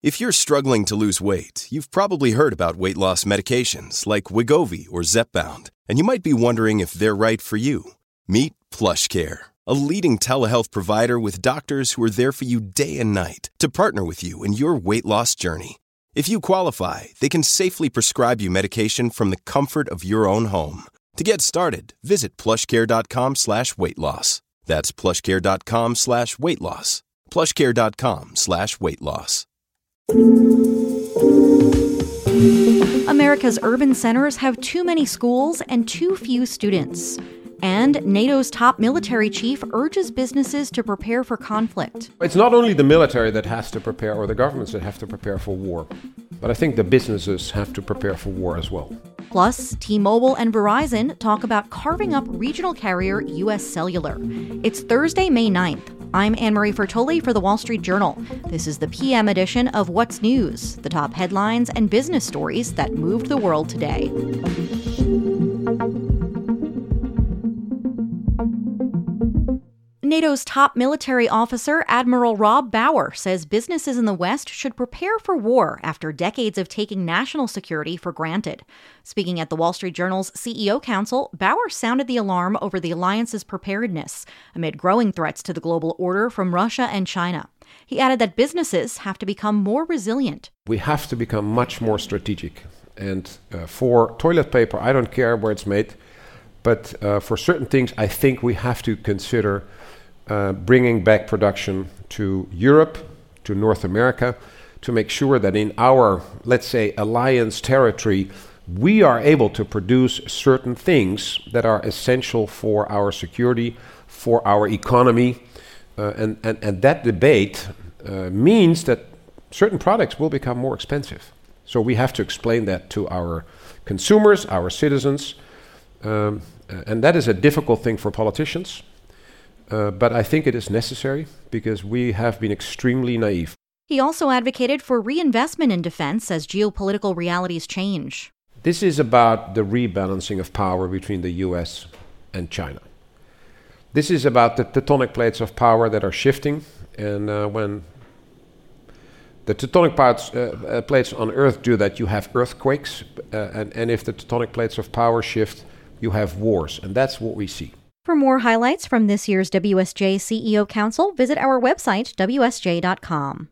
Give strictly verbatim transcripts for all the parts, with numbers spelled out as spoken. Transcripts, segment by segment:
If you're struggling to lose weight, you've probably heard about weight loss medications like Wegovy or Zepbound, and you might be wondering if they're right for you. Meet PlushCare, a leading telehealth provider with doctors who are there for you day and night to partner with you in your weight loss journey. If you qualify, they can safely prescribe you medication from the comfort of your own home. To get started, visit plushcare.com slash weight loss. That's plushcare.com slash weight loss. plushcare.com slash weight loss. America's urban centers have too many schools and too few students. And NATO's top military chief urges businesses to prepare for conflict. It's not only the military that has to prepare, or the governments that have to prepare for war, but I think the businesses have to prepare for war as well. Plus, T-Mobile and Verizon talk about carving up regional carrier U S Cellular. It's Thursday, May ninth. I'm Anne-Marie Fertoli for The Wall Street Journal. This is the P M edition of What's News, the top headlines and business stories that moved the world today. NATO's top military officer, Admiral Rob Bauer, says businesses in the West should prepare for war after decades of taking national security for granted. Speaking at the Wall Street Journal's C E O Council, Bauer sounded the alarm over the alliance's preparedness amid growing threats to the global order from Russia and China. He added that businesses have to become more resilient. We have to become much more strategic. And uh, for toilet paper, I don't care where it's made, but uh, for certain things, I think we have to consider Uh, bringing back production to Europe, to North America, to make sure that in our, let's say, alliance territory, we are able to produce certain things that are essential for our security, for our economy. Uh, and, and, and that debate uh, means that certain products will become more expensive. So we have to explain that to our consumers, our citizens. Um, and that is a difficult thing for politicians. Uh, but I think it is necessary because we have been extremely naive. He also advocated for reinvestment in defense as geopolitical realities change. This is about the rebalancing of power between the U S and China. This is about the tectonic plates of power that are shifting. And uh, when the tectonic parts, uh, uh, plates on Earth do that, you have earthquakes. Uh, and, and if the tectonic plates of power shift, you have wars. And that's what we see. For more highlights from this year's W S J C E O Council, visit our website, W S J dot com.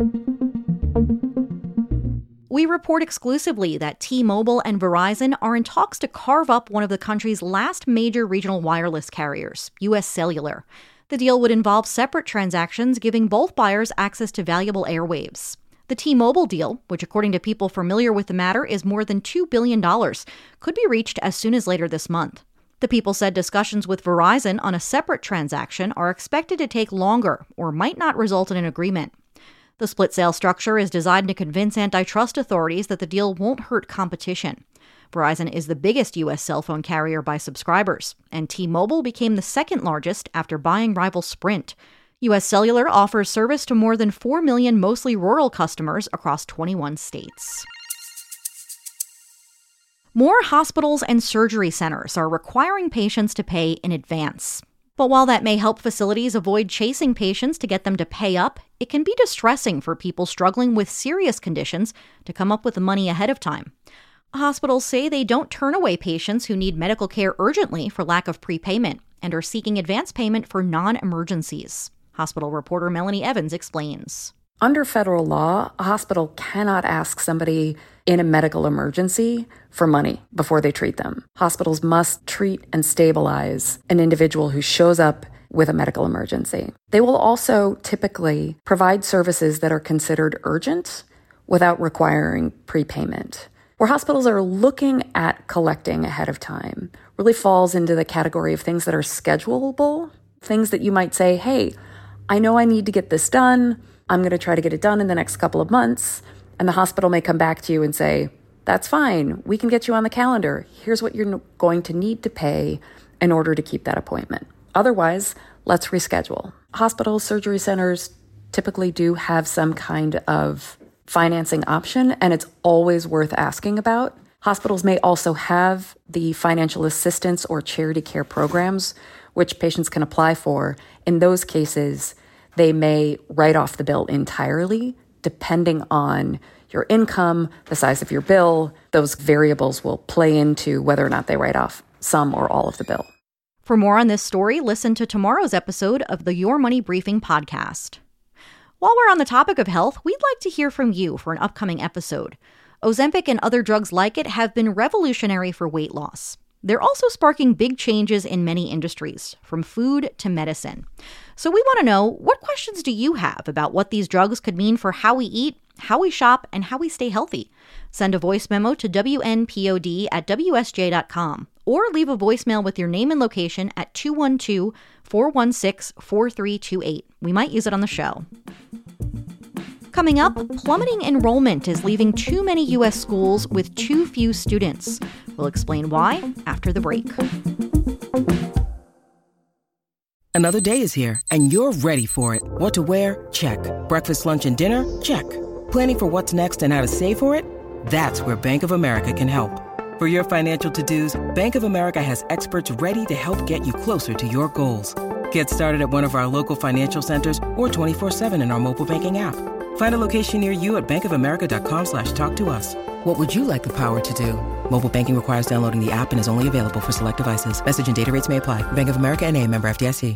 We report exclusively that T-Mobile and Verizon are in talks to carve up one of the country's last major regional wireless carriers, U S Cellular. The deal would involve separate transactions, giving both buyers access to valuable airwaves. The T-Mobile deal, which according to people familiar with the matter is more than two billion dollars, could be reached as soon as later this month. The people said discussions with Verizon on a separate transaction are expected to take longer or might not result in an agreement. The split sale structure is designed to convince antitrust authorities that the deal won't hurt competition. Verizon is the biggest U S cell phone carrier by subscribers, and T-Mobile became the second largest after buying rival Sprint. U S Cellular offers service to more than four million mostly rural customers across twenty-one states. More hospitals and surgery centers are requiring patients to pay in advance. But while that may help facilities avoid chasing patients to get them to pay up, it can be distressing for people struggling with serious conditions to come up with the money ahead of time. Hospitals say they don't turn away patients who need medical care urgently for lack of prepayment and are seeking advance payment for non-emergencies. Hospital reporter Melanie Evans explains. Under federal law, a hospital cannot ask somebody in a medical emergency for money before they treat them. Hospitals must treat and stabilize an individual who shows up with a medical emergency. They will also typically provide services that are considered urgent without requiring prepayment. Where hospitals are looking at collecting ahead of time really falls into the category of things that are schedulable, things that you might say, hey, I know I need to get this done. I'm going to try to get it done in the next couple of months. And the hospital may come back to you and say, that's fine. We can get you on the calendar. Here's what you're going to need to pay in order to keep that appointment. Otherwise, let's reschedule. Hospitals, surgery centers typically do have some kind of financing option, and it's always worth asking about. Hospitals may also have the financial assistance or charity care programs, which patients can apply for. In those cases, they may write off the bill entirely depending on your income, the size of your bill, those variables will play into whether or not they write off some or all of the bill. For more on this story, listen to tomorrow's episode of the Your Money Briefing podcast. While we're on the topic of health, we'd like to hear from you for an upcoming episode. Ozempic and other drugs like it have been revolutionary for weight loss. They're also sparking big changes in many industries, from food to medicine. So we want to know, what questions do you have about what these drugs could mean for how we eat, how we shop, and how we stay healthy? Send a voice memo to W N P O D at W S J dot com or leave a voicemail with your name and location at two one two, four one six, four three two eight. We might use it on the show. Coming up, plummeting enrollment is leaving too many U S schools with too few students. We'll explain why after the break. Another day is here, and you're ready for it. What to wear? Check. Breakfast, lunch, and dinner? Check. Planning for what's next and how to save for it? That's where Bank of America can help. For your financial to-dos, Bank of America has experts ready to help get you closer to your goals. Get started at one of our local financial centers or twenty-four seven in our mobile banking app. Find a location near you at bankofamerica.com slash talk to us. What would you like the power to do? Mobile banking requires downloading the app and is only available for select devices. Message and data rates may apply. Bank of America N A, member F D I C.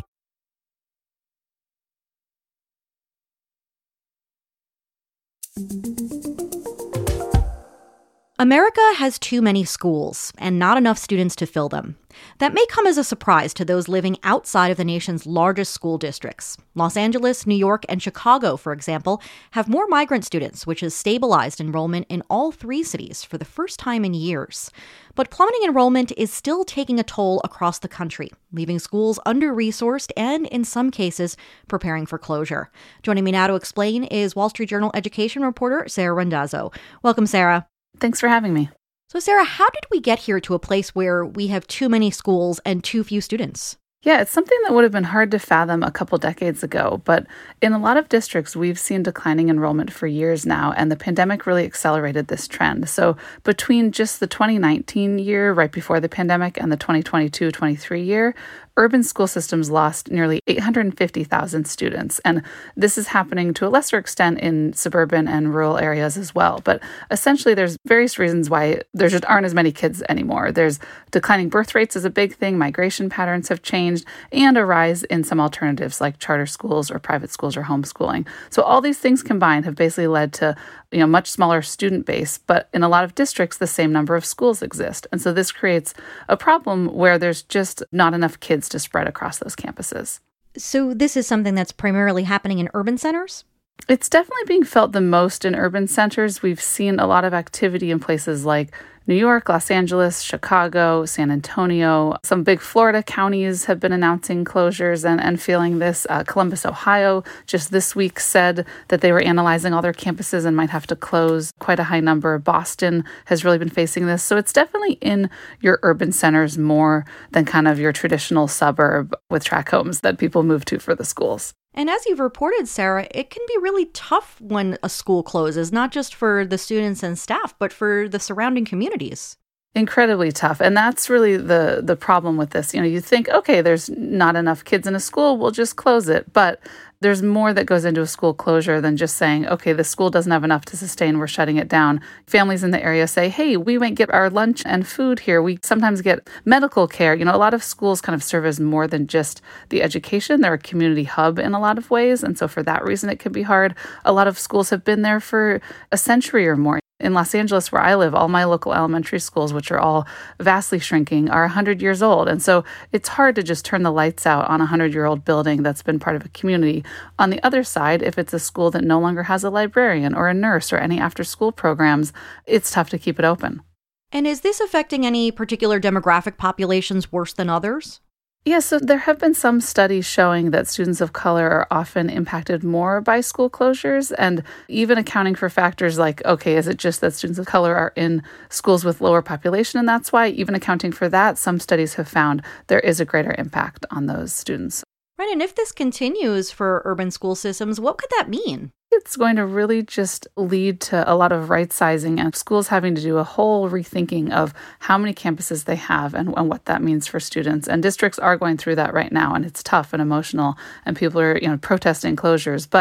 America has too many schools and not enough students to fill them. That may come as a surprise to those living outside of the nation's largest school districts. Los Angeles, New York, and Chicago, for example, have more migrant students, which has stabilized enrollment in all three cities for the first time in years. But plummeting enrollment is still taking a toll across the country, leaving schools under-resourced and, in some cases, preparing for closure. Joining me now to explain is Wall Street Journal education reporter Sarah Randazzo. Welcome, Sarah. Thanks for having me. So, Sarah, how did we get here to a place where we have too many schools and too few students? Yeah, it's something that would have been hard to fathom a couple decades ago, but in a lot of districts, we've seen declining enrollment for years now, and the pandemic really accelerated this trend. So between just the twenty nineteen year, right before the pandemic, and the twenty twenty-two twenty-three year, urban school systems lost nearly eight hundred fifty thousand students. And this is happening to a lesser extent in suburban and rural areas as well. But essentially, there's various reasons why there just aren't as many kids anymore. There's declining birth rates is a big thing. Migration patterns have changed, and a rise in some alternatives like charter schools or private schools or homeschooling. So all these things combined have basically led to, you know, much smaller student base, but in a lot of districts, the same number of schools exist. And so this creates a problem where there's just not enough kids to spread across those campuses. So this is something that's primarily happening in urban centers? It's definitely being felt the most in urban centers. We've seen a lot of activity in places like New York, Los Angeles, Chicago, San Antonio. Some big Florida counties have been announcing closures and, and feeling this. Uh, Columbus, Ohio, just this week said that they were analyzing all their campuses and might have to close quite a high number. Boston has really been facing this. So it's definitely in your urban centers more than kind of your traditional suburb with tract homes that people move to for the schools. And as you've reported, Sarah, it can be really tough when a school closes, not just for the students and staff, but for the surrounding communities. Incredibly tough. And that's really the the problem with this. You know, you think, okay, there's not enough kids in a school, we'll just close it. But there's more that goes into a school closure than just saying, okay, the school doesn't have enough to sustain, we're shutting it down. Families in the area say, hey, we went get our lunch and food here. We sometimes get medical care. You know, a lot of schools kind of serve as more than just the education. They're a community hub in a lot of ways. And so for that reason, it can be hard. A lot of schools have been there for a century or more. In Los Angeles, where I live, all my local elementary schools, which are all vastly shrinking, are one hundred years old. And so it's hard to just turn the lights out on a one hundred-year-old building that's been part of a community. On the other side, if it's a school that no longer has a librarian or a nurse or any after-school programs, it's tough to keep it open. And is this affecting any particular demographic populations worse than others? Yeah, so there have been some studies showing that students of color are often impacted more by school closures, and even accounting for factors like, okay, is it just that students of color are in schools with lower population, and that's why, even accounting for that, some studies have found there is a greater impact on those students. Right, and if this continues for urban school systems, what could that mean? It's going to really just lead to a lot of right-sizing and schools having to do a whole rethinking of how many campuses they have and, and what that means for students. And districts are going through that right now, and it's tough and emotional, and people are, you know, protesting closures. But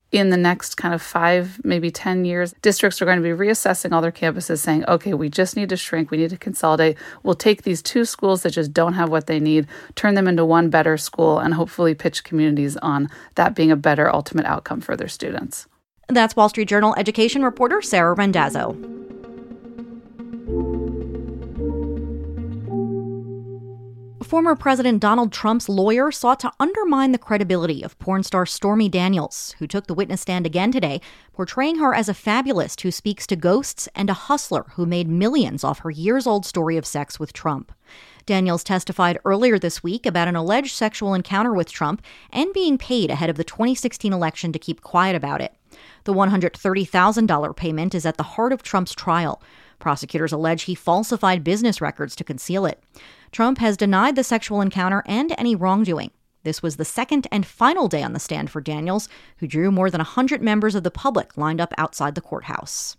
in the next kind of five, maybe ten years, districts are going to be reassessing all their campuses saying, okay, we just need to shrink. We need to consolidate. We'll take these two schools that just don't have what they need, turn them into one better school, and hopefully pitch communities on that being a better ultimate outcome for their students. That's Wall Street Journal education reporter Sarah Randazzo. Former President Donald Trump's lawyer sought to undermine the credibility of porn star Stormy Daniels, who took the witness stand again today, portraying her as a fabulist who speaks to ghosts and a hustler who made millions off her years-old story of sex with Trump. Daniels testified earlier this week about an alleged sexual encounter with Trump and being paid ahead of the twenty sixteen election to keep quiet about it. The one hundred thirty thousand dollars payment is at the heart of Trump's trial. Prosecutors allege he falsified business records to conceal it. Trump has denied the sexual encounter and any wrongdoing. This was the second and final day on the stand for Daniels, who drew more than one hundred members of the public lined up outside the courthouse.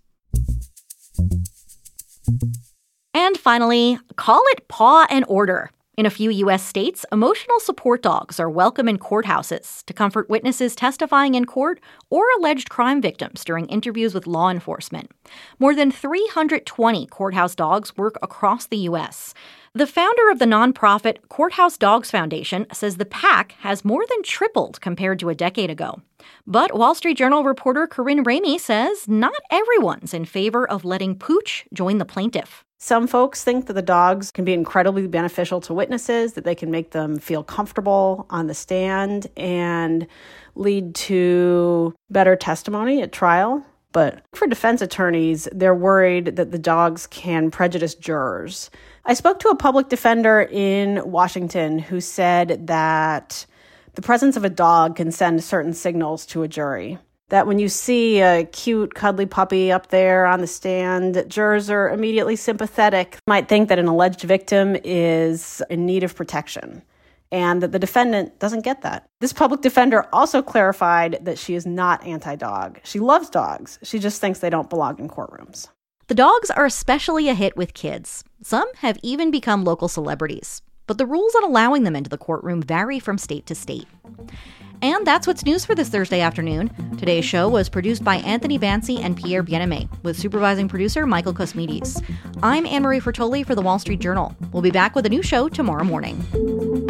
And finally, call it Paw and Order. In a few U S states, emotional support dogs are welcome in courthouses to comfort witnesses testifying in court or alleged crime victims during interviews with law enforcement. More than three hundred twenty courthouse dogs work across the U S. The founder of the nonprofit Courthouse Dogs Foundation says the pack has more than tripled compared to a decade ago. But Wall Street Journal reporter Corinne Ramey says not everyone's in favor of letting Pooch join the plaintiff. Some folks think that the dogs can be incredibly beneficial to witnesses, that they can make them feel comfortable on the stand and lead to better testimony at trial. But for defense attorneys, they're worried that the dogs can prejudice jurors. I spoke to a public defender in Washington who said that the presence of a dog can send certain signals to a jury. That when you see a cute, cuddly puppy up there on the stand, jurors are immediately sympathetic, might think that an alleged victim is in need of protection, and that the defendant doesn't get that. This public defender also clarified that she is not anti-dog. She loves dogs. She just thinks they don't belong in courtrooms. The dogs are especially a hit with kids. Some have even become local celebrities. But the rules on allowing them into the courtroom vary from state to state. And that's what's news for this Thursday afternoon. Today's show was produced by Anthony Bancy and Pierre Bienemé, with supervising producer Michael Kosmides. I'm Anne-Marie Fertoli for The Wall Street Journal. We'll be back with a new show tomorrow morning.